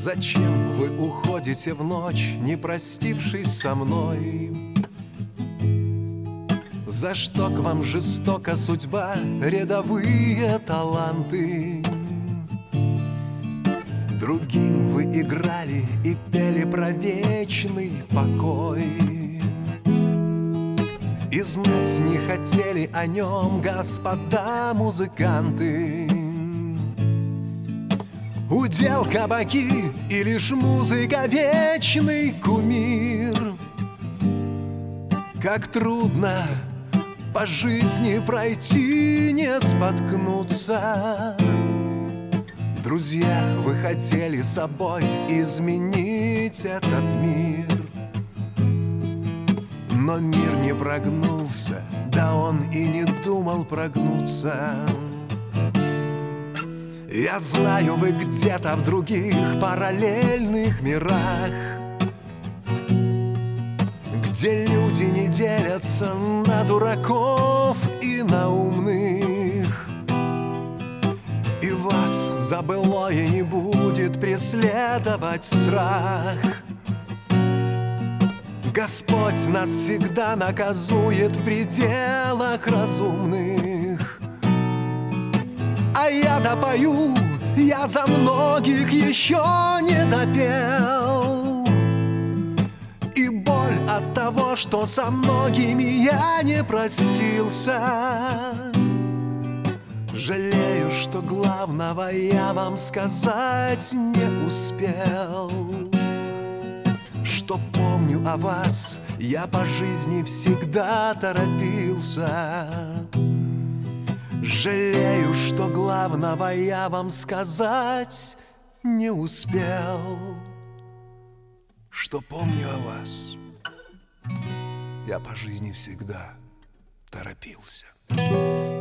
Зачем вы уходите в ночь, не простившись со мной? За что к вам жестока судьба, рядовые таланты? Другим вы играли и пели про вечный покой, и знать не хотели о нем господа музыканты. Удел кабаки, и лишь музыка вечный кумир. Как трудно по жизни пройти, не споткнуться. Друзья, вы хотели собой изменить этот мир, но мир не прогнулся, да он и не думал прогнуться. Я знаю, вы где-то в других параллельных мирах, где люди не делятся на дураков и на умных, и вас за былое не будет преследовать страх. Господь нас всегда наказует в пределах разумных. А я допою, я за многих еще не допел. И боль от того, что со многими я не простился. Жалею, что главного я вам сказать не успел. Что помню о вас, я по жизни всегда торопился. Жалею, что главного я вам сказать не успел. Что помню о вас, я по жизни всегда торопился.